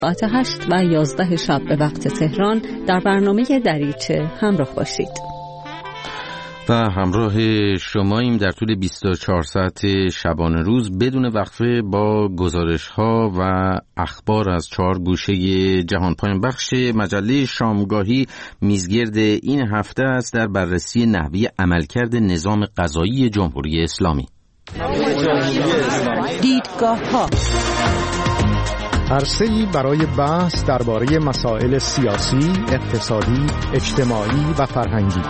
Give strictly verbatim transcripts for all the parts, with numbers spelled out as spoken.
ساعت هشت و یازده شب به وقت تهران در برنامه دریچه همراه باشید. و همراه شماییم در طول بیست و چهار ساعت شبانه روز بدون وقفه با گزارش‌ها و اخبار از چهار گوشه جهان. پایان بخش مجله شامگاهی میزگرد این هفته است در بررسی نحوه عملکرد نظام قضایی جمهوری اسلامی. دیدگاه‌ها عرصه‌ای برای بحث درباره مسائل سیاسی، اقتصادی، اجتماعی و فرهنگی.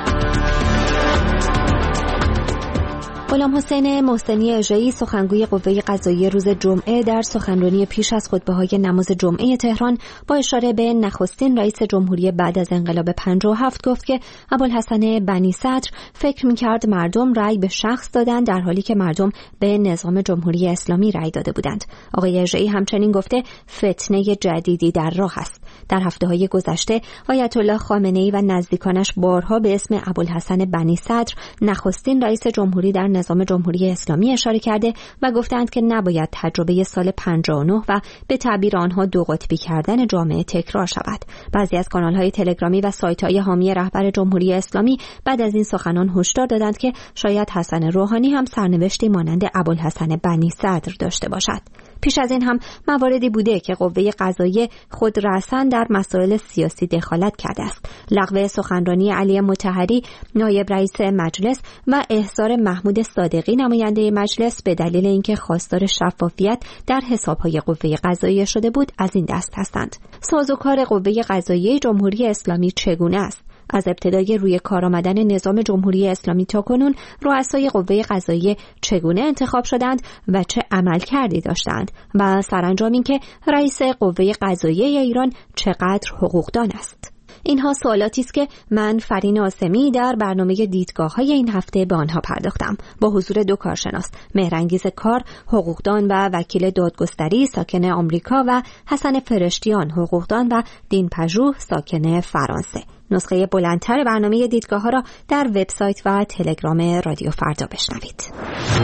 غلام حسین محسنی اژه‌ای سخنگوی قوه قضاییه روز جمعه در سخنرانی پیش از خطبه‌های نماز جمعه تهران با اشاره به نخستین رئیس جمهوری بعد از انقلاب پنجاه و هفت گفت که ابوالحسن بنی صدر فکر می‌کرد مردم رأی به شخص دادند در حالی که مردم به نظام جمهوری اسلامی رأی داده بودند. آقای اژه‌ای همچنین گفته فتنه جدیدی در راه است. در هفته‌های گذشته آیت الله خامنه‌ای و نزدیکانش بارها به اسم ابوالحسن بنی صدر نخستین رئیس جمهوری در نظام جمهوری اسلامی اشاره کرده و گفتند که نباید تجربه سال پنجاه و نه و به تعبیر آنها دو قطبی کردن جامعه تکرار شود. بعضی از کانال‌های تلگرامی و سایت‌های حامی رهبر جمهوری اسلامی بعد از این سخنان هشدار دادند که شاید حسن روحانی هم سرنوشتی مانند ابوالحسن بنی صدر داشته باشد. پیش از این هم مواردی بوده که قوه قضاییه خود رأساً در مسائل سیاسی دخالت کرده است. لغو سخنرانی علی مطهری نایب رئیس مجلس و احضار محمود صادقی نماینده مجلس به دلیل اینکه خواستار شفافیت در حساب‌های قوه قضاییه شده بود از این دست هستند. سازوکار قوه قضاییه جمهوری اسلامی چگونه است؟ از ابتدای روی کار آمدن نظام جمهوری اسلامی تا کنون رؤسای قوه قضاییه چگونه انتخاب شدند و چه عملکردی داشتند و سرانجام اینکه رئیس قوه قضاییه ایران چقدر حقوقدان است. اینها سوالاتی است که من فرین عاصمی در برنامه دیدگاه‌های این هفته به آنها پرداختم با حضور دو کارشناس، مهرانگیز کار حقوقدان و وکیل دادگستری ساکن آمریکا و حسن فرشتیان حقوقدان و دین پژوه ساکن فرانسه. نسخه بلندتر برنامه دیدگاه‌ها را در وبسایت و تلگرام رادیو فردا بشنوید.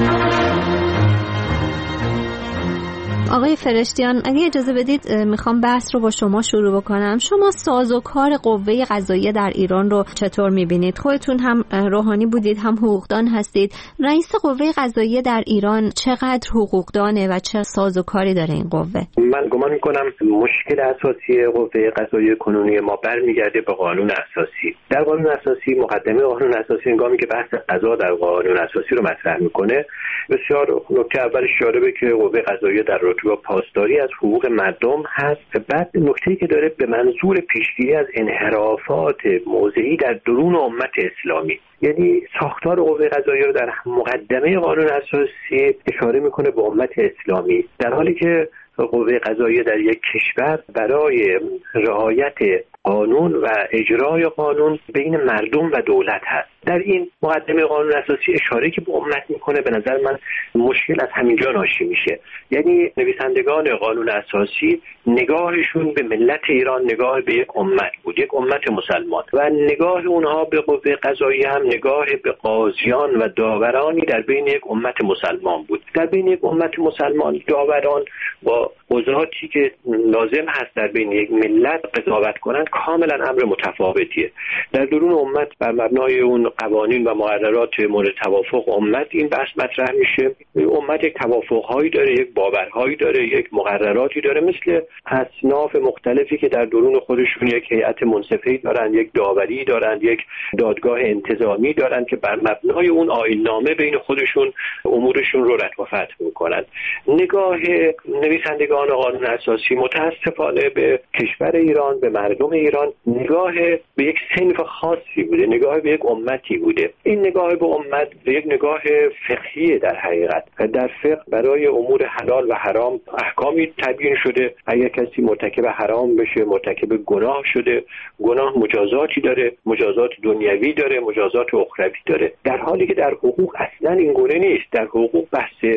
آقای فرشتیان، اگه اجازه بدید میخوام بحث رو با شما شروع بکنم. شما سازوکار قوه قضاییه در ایران رو چطور میبینید؟ خودتون هم روحانی بودید، هم حقوقدان هستید. رئیس قوه قضاییه در ایران چقدر حقوقدانه و چه سازوکاری داره این قوه؟ من گمان میکنم مشکل اساسی قوه قضاییه کنونی ما برمیگرده به قانون اساسی. در قانون اساسی مقدمه قانون اساسی هنگامی که بحث قضا در قانون اساسی رو مطرح میکنه، بسیار نکته اولش جالبه که قوه قضاییه در رابطه با پاسداری از حقوق مردم هست. بعد نکته‌ای که داره به منظور پیشگیری از انحرافات موضعی در درون امت اسلامی، یعنی ساختار قوه قضاییه رو در مقدمه قانون اساسی اشاره میکنه به امت اسلامی، در حالی که قوه قضاییه در یک کشور برای رعایت قانون و اجرای قانون بین مردم و دولت هست. در این مقدمه قانون اساسی اشاره که به امت میکنه به نظر من مشکل از همینجا ناشی میشه. یعنی نویسندگان قانون اساسی نگاهشون به ملت ایران نگاه به یک امت بود، یک امت مسلمان، و نگاه اونها به قوه قضاییه هم نگاه به قاضیان و داورانی در بین یک امت مسلمان بود. در بین یک امت مسلمان داوران با قضاتی که لازم هست در بین یک ملت قضاوت کنند کاملا امر متفاوتیه. در درون امت بر مبنای اون قوانین و مقررات مورد توافق امت این بحث مطرح میشه. امت یک توافقهایی داره، یک باورهایی داره، یک مقرراتی داره، مثل اصناف مختلفی که در درون خودشون یک هیئت منصفه‌ای دارن، یک داوری دارن، یک دادگاه انتظامی دارن که بر مبنای اون آیین‌نامه بین خودشون امورشون رو رتق و فتق میکنن. نگاه نویسندگان قانون اساسی متاسفانه به کشور ایران، به مردم ایران نگاه به یک صنف خاصی بوده، نگاه به یک امتی بوده. این نگاه به امت یک نگاه فقهی در حقیقت. در فقه برای امور حلال و حرام احکامی تبیین شده. اگر کسی مرتکب حرام بشه، مرتکب گناه شده، گناه مجازاتی داره، مجازات دنیوی داره، مجازات اخروی داره. در حالی که در حقوق اصلا این گونه نیست. در حقوق بحث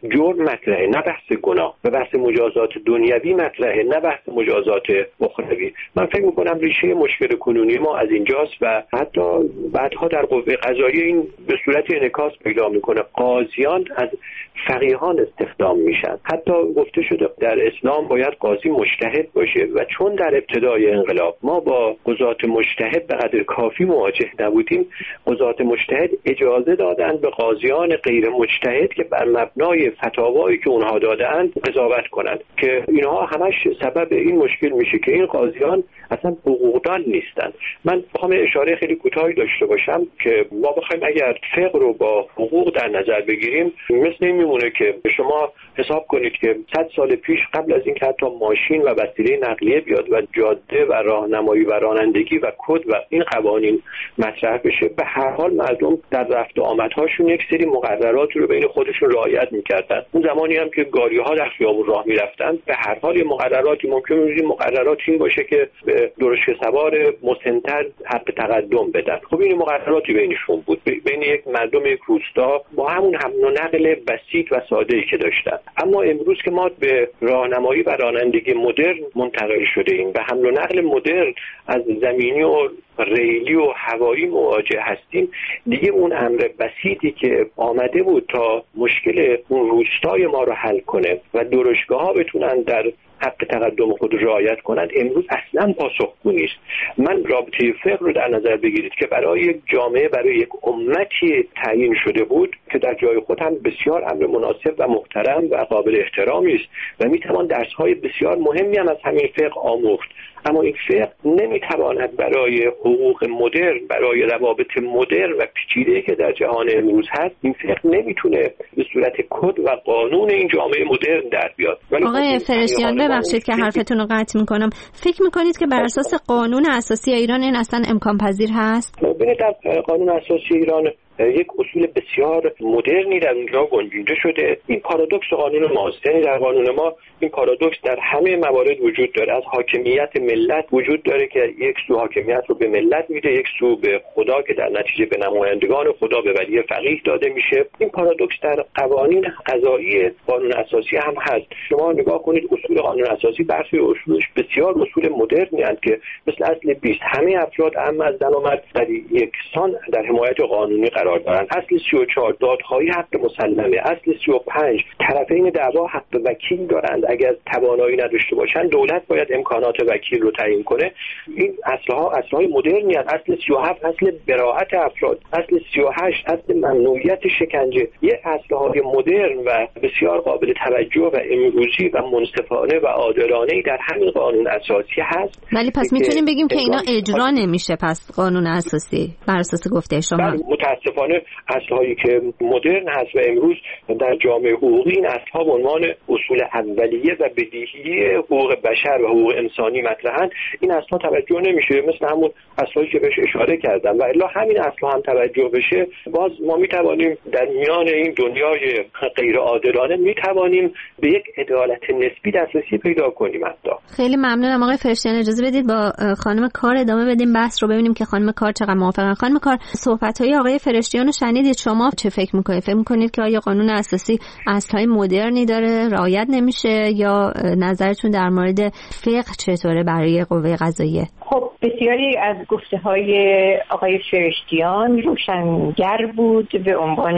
جرم مطرحه، نه بحث گناه، و بحث مجازات دنیوی مطرحه، نه بحث مجازات اخروی. من فکر میکنم ریشه مشکل کنونی ما از اینجاست و حتی بعدها در قوه قضاییه این به صورت انعکاس پیدا میکنه. قاضیان از فقیهان استخدام میشن. حتی گفته شده در اسلام باید قاضی مجتهد باشه و چون در ابتدای انقلاب ما با قضات مجتهد به قدر کافی مواجه نبودیم، قضات مجتهد اجازه دادن به قاضیان غیر مجتهد که بر مبنای فتاوایی که اونها دادند قضاوت کنند، که اینها همش سبب این مشکل میشه که این قاضیان اصلا حقوقدان نیستن. من بخوام اشاره خیلی کوتاهی داشته باشم که ما بخوایم اگر فقه رو با حقوق در نظر بگیریم، مثل این میمونه که شما حساب کنید که صد سال پیش قبل از اینکه حتی ماشین و وسیله نقلیه بیاد و جاده و راهنمایی و رانندگی و کد و این قوانین مطرح بشه، به هر حال مردم در رفت و آمدهاشون یک سری مقررات رو بین خودشون رعایت میکردن. اون زمانی هم که گاری‌ها در خیابون راه میرفتن، به هر حال مقرراتی ممکن بود این مقررات این باشه که به درشکه سوار مسن‌تر حق تقدم بدن. خب این مقرراتی بینشون بود، بین یک مردم یک روستا با همون حمل و نقل بسیط و ساده‌ای که داشتن. اما امروز که ما به راهنمایی و رانندگی مدرن منتقل شده ایم و حمل و نقل مدرن از زمینی و ریلی و هوایی مواجه هستیم، دیگه اون امر بسیطی که آمده بود تا مشکل اون روستای ما رو حل کنه و درشگاه‌ها بتونن در حق تقدم خود رعایت کنند، امروز اصلا پاسخگو نیست. من رابطه فقه رو در نظر بگیرید که برای یک جامعه، برای یک امتی تعیین شده بود که در جای خود هم بسیار امر مناسب و محترم و قابل احترامی است و میتوان درس‌های بسیار مهمی هم از همین فقه آموخت. اما این فقه نمیتواند برای حقوق مدرن، برای روابط مدرن و پیچیده‌ای که در جهان امروز هست، این فقه نمیتونه به صورت کد و قانون این جامعه مدرن در بیاد. آقای فرشتیان ببخشید که حرفتون رو قطع میکنم، فکر میکنید که بر اساس قانون اساسی ایران این اصلا امکان پذیر هست؟ ببینید در قانون اساسی ایران یک اصول بسیار مدرنی در اونجا گنجونده شده. این پارادوکس قانون ماست، یعنی در قانون ما این پارادوکس در همه موارد وجود داره. از حاکمیت ملت وجود داره که یک سو حاکمیت رو به ملت میده، یک سو به خدا که در نتیجه به نمایندگان خدا به ولی فقیه داده میشه. این پارادوکس در قوانین قضایی قانون اساسی هم هست. شما نگاه کنید اصول قانون اساسی برخی اصولش بسیار اصول مدرنی هستند که مثل اصل بیست همه افراد اما از زن و مرد در یکسان در حمایت قانونی قرار دارند. اصل سی و چهار دادخواهی حق مسلمه. اصل سی و پنج طرفین دعوا حق وکیل دارند، اگر توانایی نداشته باشند دولت باید امکانات وکیل رو تعیین کنه. این اصلها اصلهای مدرنی هست. اصل سی و هفت اصل براءت افراد، اصل سی و هشت اصل ممنوعیت شکنجه. یه اصلهای مدرن و بسیار قابل توجه و امروزی و منصفانه و عادلانه در همین قانون اساسی هست. ولی پس میتونیم بگیم که اینا اجرا نمیشه پس قانون اساسی بر اساس گفته شما؟ متاسفانه اصلهایی که مدرن هست و امروز در جامعه حقوقی این اصلها به عنوان اصول اولیه و بدیهی حقوق بشر و حقوق انسانی مطرحن، این اصلها توجه نمیشه، مثل همون اصلایی که بهش اشاره کردم. و الا همین اصلها هم توجه بشه، باز ما میتوانیم در میان این دنیای غیر عادلانه میتوانیم به یک عدالت نسبی دسترسی پیدا کنیم. حتی خیلی ممنونم آقای فرشتیان. اجازه بدید با خانم کار ادامه بدیم بحث رو، ببینیم که خانم کار چقدر موافقن. خانم کار، صحبت‌های آقای فرشتیان رو شنیدید، شما چه فکر میکنید؟ فکر میکنید که آیا قانون اساسی اصلهای مدرنی داره رعایت نمیشه، یا نظرتون در مورد فقه چطوره برای قوه قضاییه؟ خب بسیاری از گفته های آقای فرشتیان روشنگر بود به عنوان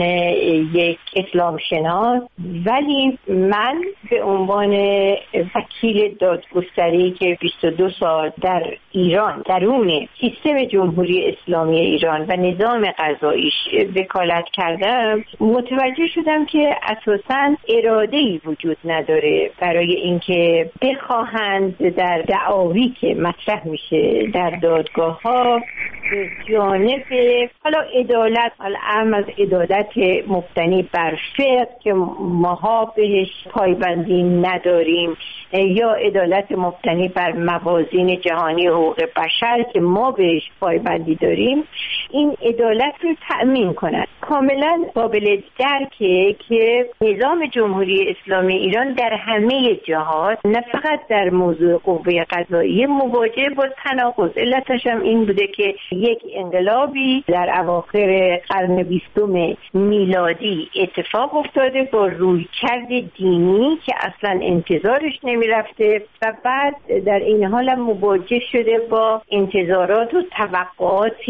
یک اسلام شناس، ولی من به عنوان وکیل دادگستری که بیست و دو سال در ایران درون سیستم جمهوری اسلامی ایران و نظام قضاییش وکالت کردم، متوجه شدم که اساساً اراده‌ای وجود نداره برای اینکه بخواهند در دعاوی که مطرح میشه در دادگاه ها به جانب حالا عدالت، حالا اهم از عدالت مبتنی بر فقه که ماها بهش پایبندی نداریم، یا عدالت مبتنی بر موازین جهانی حقوق بشر که ما بهش پایبندی داریم، این عدالت رو تأمین کنند. کاملا قابل درکه که نظام جمهوری اسلامی ایران در همه جهات، نه فقط در موضوع قوه قضاییه، مواجه با تناقض. علتش هم این بوده که یک انقلابی در اواخر قرن بیستم میلادی اتفاق افتاده با رویکرد دینی که اصلا انتظارش نمیرفته و بعد در این حال مواجه شده با انتظارات و توقعات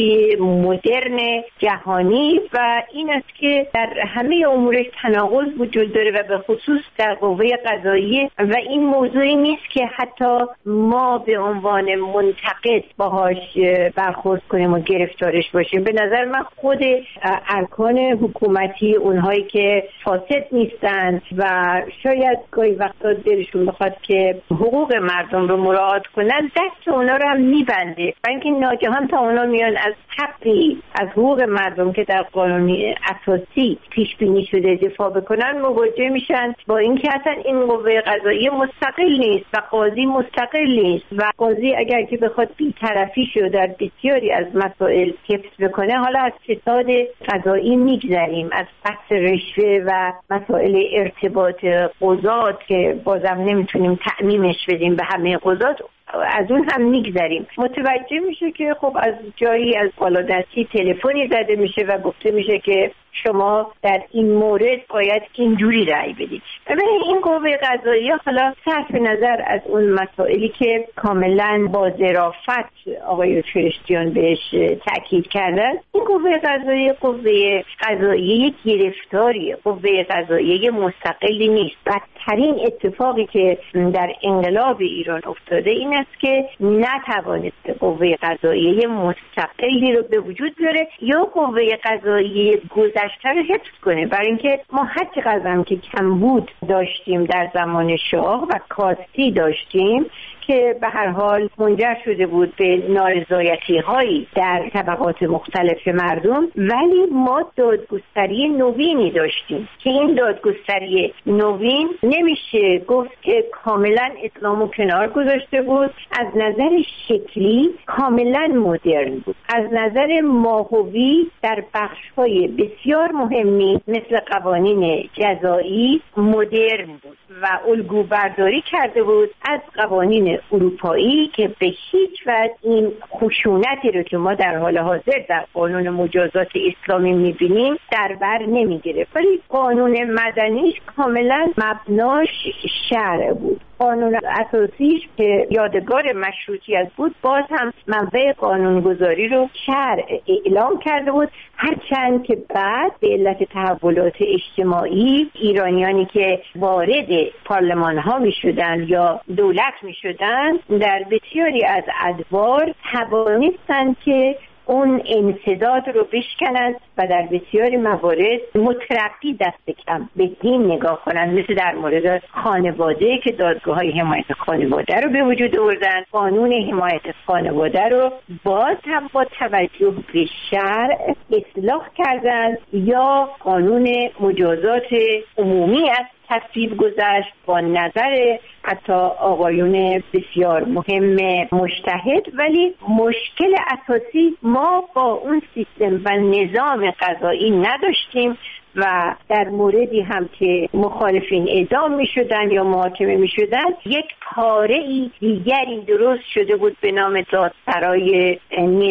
مدرن جهانی و این است که در همه امورش تناقض وجود داره و به خصوص در قوه قضاییه و این موضوعی نیست که حتی ما به عنوان منتقد باهاش برخورد کنیم و گرفتارش باشیم. به نظر من خود ارکان حکومتی، اونهایی که فاسد نیستن و شاید گاهی وقتا دلشون بخواد که حقوق مردم رو مراعات کنن، دست اونا رو هم میبنده و اینکه ناگهان تا اونا میان از حقی از حقوق مردم که در قانون اساسی پیش بینی شده دفاع بکنن مواجه میشن با اینکه اصلا این قوه قضاییه مستقل نیست و قاضی مستقل نیست و قاضی اگر که بخواد بی‌طرفی شو در بسیاری از مسائل حفظ بکنه، حالا از فساد قضایی میگذریم، از بحث رشوه و مسائل ارتباط قضات که بازم نمیتونیم تعمیمش بدیم به همه قضات، از اون هم میگذریم، متوجه میشه که خب از جایی از بالادستی تلفنی زده میشه و گفته میشه که شما در این مورد باید اینجوری رأی بدید. ببینید این قوه قضاییه حالا صرف نظر از اون مسائلی که کاملا با ظرافت آقای فرشتیان بهش تاکید کردن، این قوه قضاییه قوه قضاییه یک گرفتاری، قوه قضاییه مستقلی نیست. بدترین اتفاقی که در انقلاب ایران افتاده این است که نتوانست قوه قضاییه مستقلی رو به وجود بیاره یا قوه قضاییه گذشته رو حفظ کنه، برای اینکه ما هر چقدر هم که کمبود داشتیم در زمان شاه و کاستی داشتیم که به هر حال منجر شده بود به نارضایتی هایی در طبقات مختلف مردم، ولی ما دادگستری نوینی داشتیم که این دادگستری نوین نمیشه گفت که کاملا اسلامو کنار گذاشته بود، از نظر شکلی کاملا مدرن بود، از نظر ماهوی در بخش‌های بسیار مهمی مثل قوانین جزایی مدرن بود و الگو برداری کرده بود از قوانین اروپایی که به هیچ وجه این خشونتی رو که ما در حال حاضر در قانون مجازات اسلامی می‌بینیم در بر نمی‌گرفت، ولی قانون مدنیش کاملا مبناش شرع بود. قانون اساسیش که یادگار مشروطیت بود باز هم منبع قانونگذاری رو شرع اعلام کرده بود، هرچند که بعد به علت تحولات اجتماعی ایرانیانی که وارد پارلمان ها می شدن یا دولت می شدن در بسیاری از ادوار توانستند که اون انسداد رو بشکنند و در بسیاری موارد مترقی دست کم به دین نگاه کنند، مثل در مورد خانواده که دادگاه‌های حمایت خانواده رو به وجود آوردن، قانون حمایت خانواده رو باز هم با توجه به شرع اصلاح کردند یا قانون مجازات عمومی است تصویب گذشت با نظر حتی آقایون بسیار مهم مجتهد، ولی مشکل اساسی ما با اون سیستم و نظام قضایی نداشتیم و در موردی هم که مخالفین اعدام می شدن یا محاکمه می شدن یک پاره دیگری درست شده بود به نام دادسرای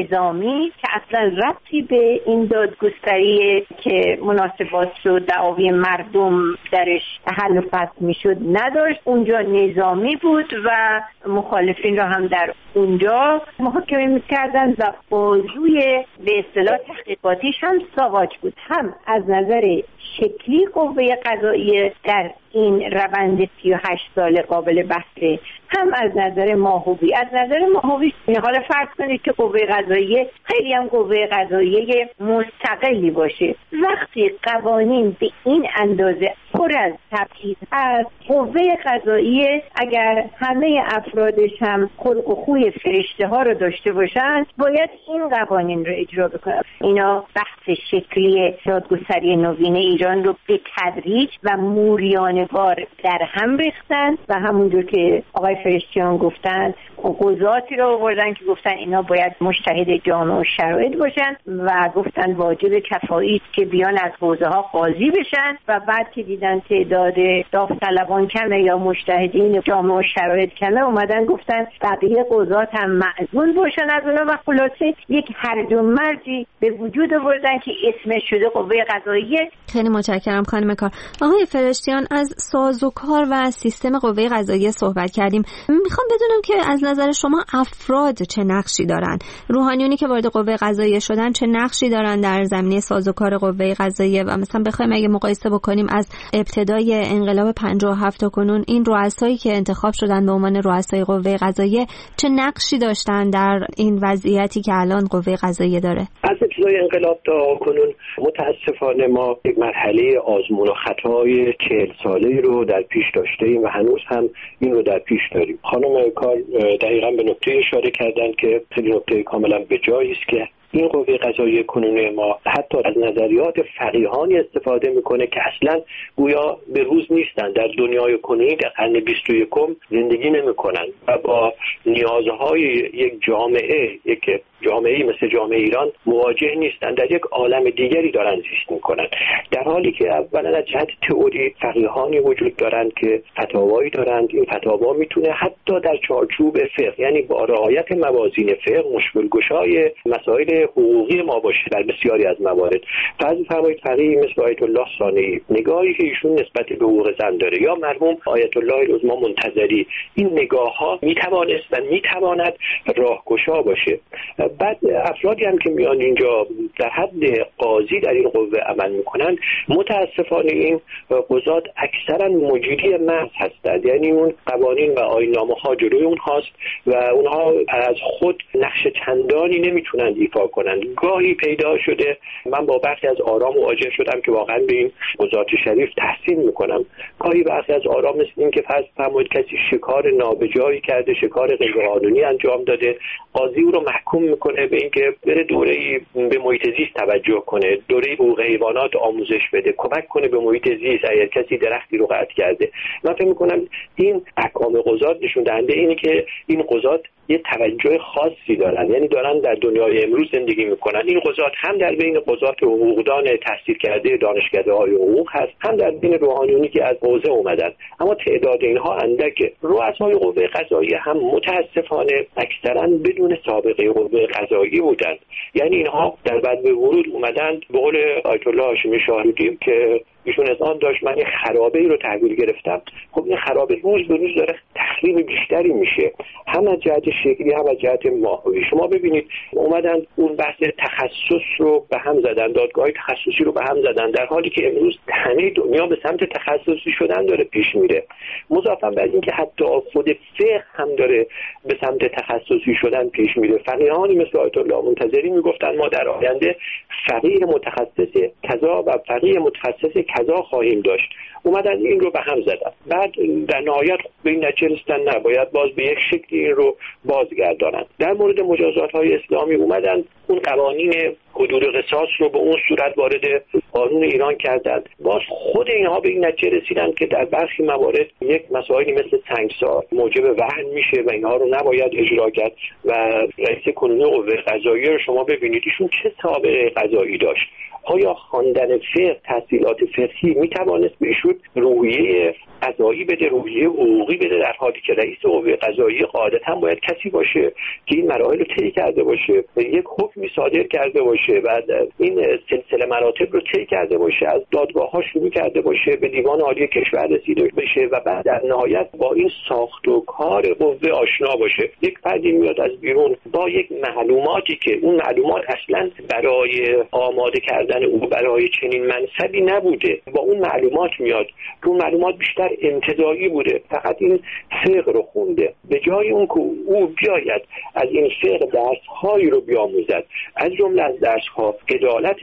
نظامی که اصلا ربطی به این دادگستری که مناسبات و دعاوی مردم درش حل و فصل می شد نداشت. اونجا نظامی بود و مخالفین را هم در اونجا محاکمه می کردن و بازوی به اصطلاح تحقیقاتیش هم ساواج بود. هم از نظر شکلی قوه قضاییه در این روند سی و هشت سال قابل بحثه، هم از نظر ماهوی. از نظر ماهوی حالا فرض کنید که قوه قضاییه خیلی هم قوه قضاییه مستقلی باشه، وقتی قوانین به این اندازه پر از تبعیض است، قوه قضاییه اگر همه افرادش هم خلق و خوی فرشته ها رو داشته باشند باید این قوانین رو اجرا بکنن. اینا بحث شکلی دادگستری نوین ایران رو به تدریج و موریانه وار در هم ریختن و همونجور که آقای فرشتیان گفتن قضاتی رو آوردن که گفتن اینا باید مجتهد جامع و شرایط باشن و گفتن واجب کفایی که بیان از حوزه ها قاضی بشن و بعد که دیدن تعداد داوطلبان کمه یا مجتهدین جامع و شرایط کمه اومدن گفتن بقیه قضات هم معزول باشن از اونا و خلاصه یک هرج و مرجی به وجود آوردن که اسمش شده قوه قضاییه. خیلی متشکرم خانم کار. آقای فرشتیان، از سازوکار و سیستم قوه قضاییه صحبت کردیم. میخوام بدونم که از نظر شما افراد چه نقشی دارن؟ روحانیونی که وارد قوه قضاییه شدن چه نقشی دارن در زمینه سازوکار قوه قضاییه؟ و مثلا بخوایم اگه مقایسه بکنیم از ابتدای انقلاب پنجاه و هفت تا کنون این رؤسایی که انتخاب شدن به عنوان رؤسای قوه قضاییه چه نقشی داشتن در این وضعیتی که الان قوه قضاییه داره؟ از ابتدای انقلاب تا کنون متاسفانه ما یک مرحله آزمون و خطای چهل ساله‌ای رو در پیش داشتیم و هنوز هم این رو در پیش داریم. خانم کار دقیقاً به نکته اشاره کردن که خیلی نکته کاملا به جایی است که این قوه قضاییه کنونی ما حتی از نظریات فقیهانی استفاده میکنه که اصلا گویا به روز نیستن، در دنیای کنونی در قرن بیست و یکم زندگی نمیکنن و با نیازهای یک جامعه یک جامعه‌ای مثل جامعه ایران مواجه نیستن، در یک عالم دیگری دارن زیست میکنن، در حالی که اولا از جهت تئوری فقیهانی وجود دارن که فتاوایی دارند. این فتاوا میتونه حتی در چارچوب فقه، یعنی با رعایت موازین فقه، مشکل گشای مسائل حقوقی ما باشه در بسیاری از موارد. فرض فرمایید فقیه مثل آیت الله ثانی نگاهی که ایشون نسبت به حقوق زن داره یا مرحوم آیت الله العظمی منتظری، این نگاه‌ها میتوانست و میتواند راهگشا باشه. بعد افرادی هم که میان اینجا در حد قاضی در این قوه عمل میکنن، متاسفانه این قضات اکثرا مجری محض هستند، یعنی اون قوانین و آیین‌نامه‌ها جلوی اونهاست و اونها از خود نقش چندانی نمیتونن ایفا کنند. گاهی پیدا شده من با برخی از آرا مواجه شدم که واقعا به این قضات شریف تحسین میکنم. گاهی برخی از آرا مثل این که فرض فرمایید کسی شکار نابجایی کرده، شکار غیرقانونی انجام داده، قاضی او رو محکوم میکنه به اینکه بره دوره‌ای به محیط زیست توجه کنه، دوره حقوق حیوانات آموزش بده، کمک کنه به محیط زیست اگر کسی درختی رو قطع کرده. من فکر میکنم این احکام قضات نشون دهنده اینه که این قضات یه توجه خاصی دارن، یعنی دارن در دنیای امروز زندگی میکنن. این قضات هم در بین قضات حقوقدان تحصیل کرده دانشکده‌های حقوق هست، هم در بین روحانیونی که از حوزه اومدن، اما تعداد اینها اندکه. رؤسای قوه قضاییه هم متاسفانه اکثرا بدون سابقه قوه قضاییه بودند، یعنی اینها در بعد به ورود اومدن. به قول آیت الله هاشمی شاهرودی که ایشون از آن داشت من یه خرابه ای رو تحویل گرفتم، خب این خرابه روز به روز داره تخریب بیشتری میشه، هم از جهت شکلی هم از جهت ماهوی. شما ببینید اومدن اون بحث تخصص رو به هم زدن، دادگاه تخصصی رو به هم زدن، در حالی که امروز همه دنیا به سمت تخصصی شدن داره پیش میره. مضافاً بر این که حتی خود فقه هم داره به سمت تخصصی شدن پیش میره. فقیهانی مثل آیت الله منتظری میگفتن ما در آینده فقیه متخصص کذا و فقیه متخصص کذا خواهیم داشت. اومدن این رو به هم زدن، بعد در نهایت به این نتیجه رسیدن نباید باز به یک شکلی این رو بازگردانند. در مورد مجازات های اسلامی اومدن اون قوانین حدود قصاص رو به اون صورت وارد قانون ایران کردند. باز خود اینها به این نتیجه رسیدن که در برخی موارد یک مسائلی مثل سنگسار موجب وهن میشه و اینها رو نباید اجرا کرد. و رئیس کنونی قوه قضاییه رو شما ببینید ایشون چه سابقه قضایی داشت. آیا خواندن فقه، تحصیلات فقهی میتوانست به ایشون روحیه قضایی بده، روحیه حقوقی بده، در حالی که رئیس قوه قضاییه قاعدتاً باید کسی باشه که این مراحل رو طی کرده باشه، یک حکمی صادر کرده باشه، بعد این سلسله مراتب رو طی کرده باشه، از دادگاه‌ها شروع کرده باشه، به دیوان عالی کشور رسیده بشه و بعد در نهایت با این ساخت و کار قوه آشنا باشه. یک فردی میاد از بیرون با یک معلوماتی که اون معلومات اصلاً برای آماده کردن او برای چنین منصبی نبوده، با اون معلومات میاد که اون معلومات بیشتر انتزاعی بوده، فقط این فقه رو خونده. به جای اون که او بیاید از این فقه درس‌هایی رو بیاموزد، از جمله از درس‌ها عدالت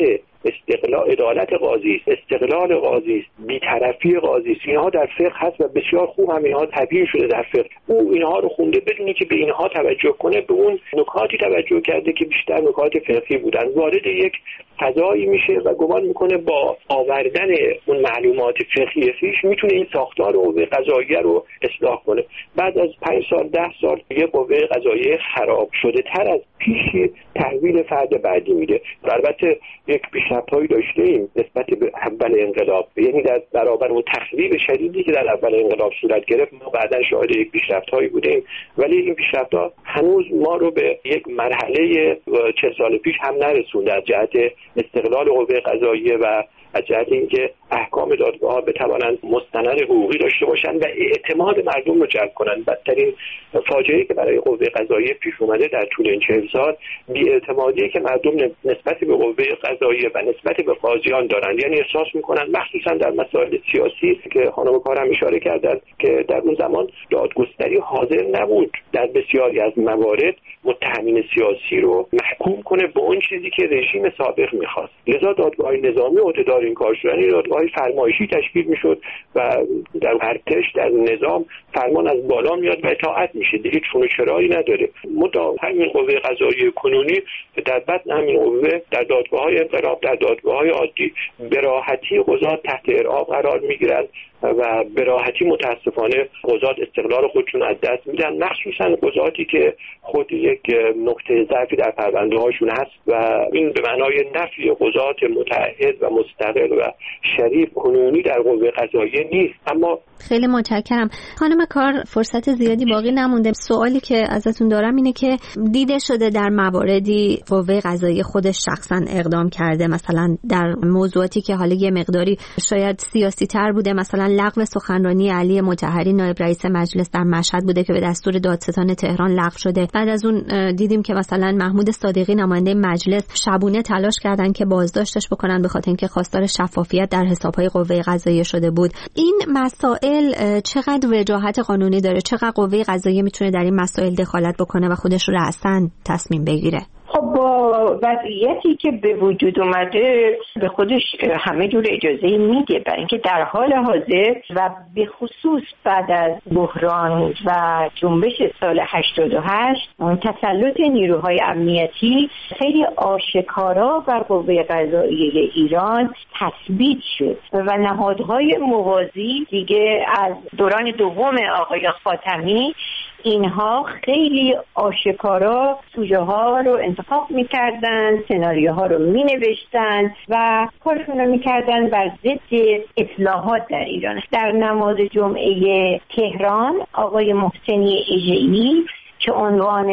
استقلال عدالت قاضی است، استقلال قاضی است، بی‌طرفی قاضی است. اینها در فقه هست و بسیار خوب هم اینها تبیین شده در فقه. او اینها رو خونده بدون که به اینها توجه کنه، به اون نکاتی توجه کرده که بیشتر نکات فقهی بودن. وارد یک فضایی میشه و گمان میکنه با آوردن اون معلومات فقهی خیش میتونه این ساختار قوه قضاییه رو اصلاح کنه. بعد از پنج سال ده سال یه قوه قضاییه خراب شده تر از پیش تحویل فرد بعدی میده. البته یک پیشرفت‌هایی داشتیم نسبت به اول انقلاب، یعنی در برابر اون تخریب شدیدی که در اول انقلاب صورت گرفت ما بعداً شاهد یک پیشرفت‌هایی بودیم، ولی این پیشرفت‌ها هنوز ما رو به یک مرحله چه سال پیش هم نرسونده از جهت استقلال قوه قضاییه و از جهت اینکه احکام دادگاه‌ها بتوانند مستند حقوقی داشته باشند و اعتماد مردم رو جلب کنند. بدترین فاجعه‌ای که برای قوه قضاییه پیش اومده در طول این چهل سال بی‌اعتمادی که مردم نسبت به قوه قضاییه و نسبت به قاضیان دارند، یعنی احساس می‌کنند مخصوصا در مسائل سیاسی که خانم کارم اشاره کردند که در اون زمان دادگستری حاضر نبود در بسیاری از موارد متهمین سیاسی رو محکوم کنه به اون چیزی که رژیم سابق می‌خواست. لذا دادگاه نظامی عهدهدار این کار شد، یعنی دادگاه فرمایشی تشکیل میشد و در ارتش در نظام فرمان از بالا میاد و اطاعت میشه، دیگه چون و چرایی نداره. مدام همین قوه قضاییه کنونی در بطن همین قوه در دادگاه‌های انقلاب، در دادگاه‌های عادی به راحتی قضات تحت ارعاب قرار میگیرند و به راحتی متاسفانه قضات استقلال خودشون از دست میدن، مخصوصا قضاتی که خود یک نقطه ضعفی در پرونده هاشون هست و این به معنای نفی قضات متعهد و مستقل و شریف کنونی در قوه قضاییه نیست. اما خیلی متشکرم خانم کار، فرصت زیادی باقی نمونده. سوالی که ازتون دارم اینه که دیده شده در مواردی قوه قضاییه خودش شخصا اقدام کرده، مثلا در موضوعاتی که حالا یه مقداری شاید سیاسی تر بوده، مثلا لغو سخنرانی علی مطهری نایب رئیس مجلس در مشهد بوده که به دستور دادستان تهران لغو شده. بعد از اون دیدیم که مثلا محمود صادقی نماینده مجلس شبونه تلاش کردن که بازداشتش بکنن به خاطر اینکه خواستار شفافیت در حسابهای قوه قضاییه شده بود. این مسائل چقدر وجاهت قانونی داره؟ چقدر قوه قضاییه میتونه در این مسائل دخالت بکنه و خودش رو رأساً تصمیم بگیره؟ خب با وضعیتی که به وجود اومده به خودش همه جور اجازه میده، برای اینکه در حال حاضر و به خصوص بعد از بحران و جنبش سال هشتاد و هشت اون تسلط نیروهای امنیتی خیلی آشکارا بر قوه قضاییه ایران تثبیت شد و نهادهای موازی دیگه از دوران دوم آقای خاتمی اینها خیلی آشکارا سوژه ها رو انتخاب میکردن، سناریوها رو مینوشتن و کارشون رو میکردن بر ضد اصلاحات در ایران. در نماز جمعه تهران آقای محسنی اژه‌ای که عنوان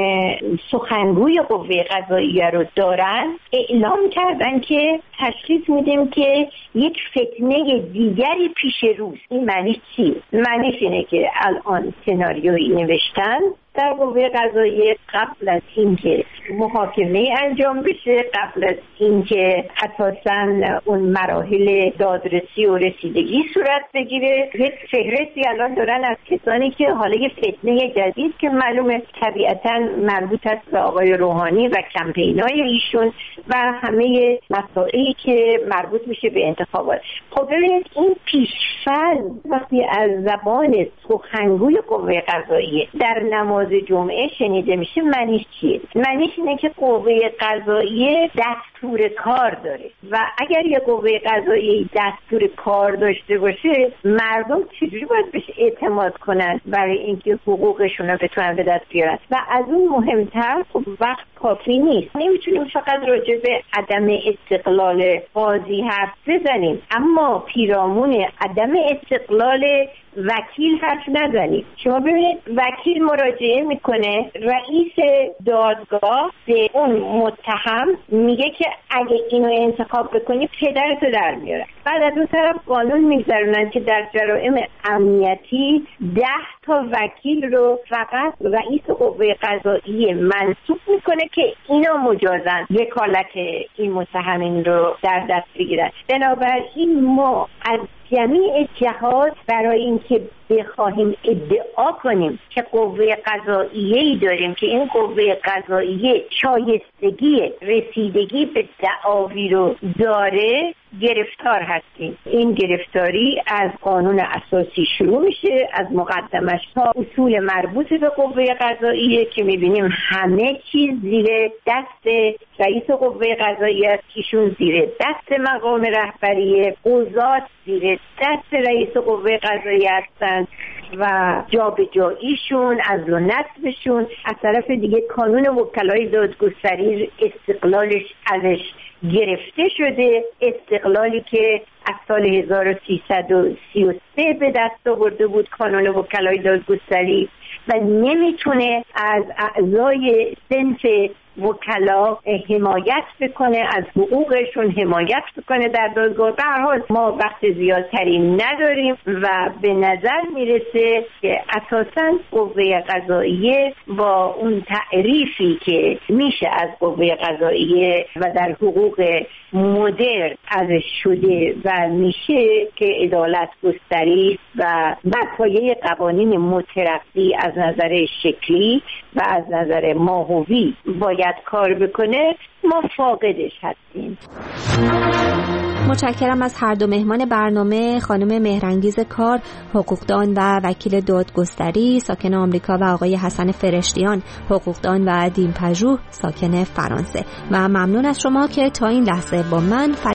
سخنگوی قوه قضاییه رو دارن اعلام کردن که تشخیص میدیم که یک فتنه دیگری پیش روز. این معنی چی؟ معنیش اینه که الان سناریویی نوشتن در قوه قضاییه قبل از اینکه محاکمه انجام بشه، قبل از اینکه اساساً اون مراحل دادرسی و رسیدگی صورت بگیره، یک فهرستی الان دارن از کسانی که حالا یه فتنه جدید که معلومه طبیعتاً مربوط است به آقای روحانی و کمپینای ایشون و همه مسائلی که مربوط میشه به انتخابات. خب ببینید این پیش‌فرض وقتی از زبان سخنگوی قوه قضاییه در نماز جمعه شنیده میشه معنیش چیه؟ معنیش اینه که قوه قضاییه دستور کار داره و اگر یه قوه قضاییه دستور کار داشته باشه مردم چجوری باید بهش اعتماد کنن برای اینکه حقوقشون رو بتونن به دست بیارن؟ و از اون مهمتر خب وقت کافی نیست، نمیتونیم فقط راجع به عدم استقلال قاضی حرف بزنیم اما پیرامون عدم استقلال وکیل حرف نزنیم. شما ببینید وکیل مراجعه میکنه، رئیس دادگاه به اون متهم میگه که اگه اینو انتخاب بکنی پدرتو در میاره. بعد از اون طرف قانون میگذارونن که در جرائم امنیتی ده تا وکیل رو فقط رئیس قوه قضاییه منصوب میکنه که اینا مجازن وکالت این متهمین رو در دست بگیرن. بنابراین ما از جمیع جهات برای اینکه بخواهیم ادعا کنیم که قوه قضاییه‌ای داریم که این قوه قضاییه شایستگی رسیدگی به دعاوی رو داره، گرفتار هستیم. این گرفتاری از قانون اساسی شروع میشه، از مقدمش تا اصول مربوط به قوه قضاییه که میبینیم همه چیز زیر دست رئیس قوه قضاییه است، ایشون زیر دست مقام رهبری، قضات زیر دست رئیس قوه قضاییه هستند و جابجاییشون، عزل و نصبشون. از طرف دیگه کانون وکلای دادگستری استقلالش ازش گرفته شده، استقلالی که از سال هزار و سیصد و سی و سه به دست آورده بود کانون وکلای دادگستری و نمیتونه از اعضای صنف وکلا حمایت بکنه، از حقوقشون حمایت بکنه در دادگاه. به هر حال ما وقت زیادتری نداریم و به نظر میرسه که اساساً قوه قضاییه با اون تعریفی که میشه از قوه قضاییه و در حقوق مدرن ازش شده و میشه که عدالت گستری و بر پایه قوانین مترقی از نظر شکلی و از نظر ماهوی باید کار بکنه، ما فاقدش هستیم. متشکرم از هر دو مهمان برنامه، خانم مهرانگیز کار، حقوقدان و وکیل دادگستری ساکن آمریکا و آقای حسن فرشتیان، حقوقدان و دین پژوه ساکن فرانسه. و ممنون از شما که تا این لحظه با من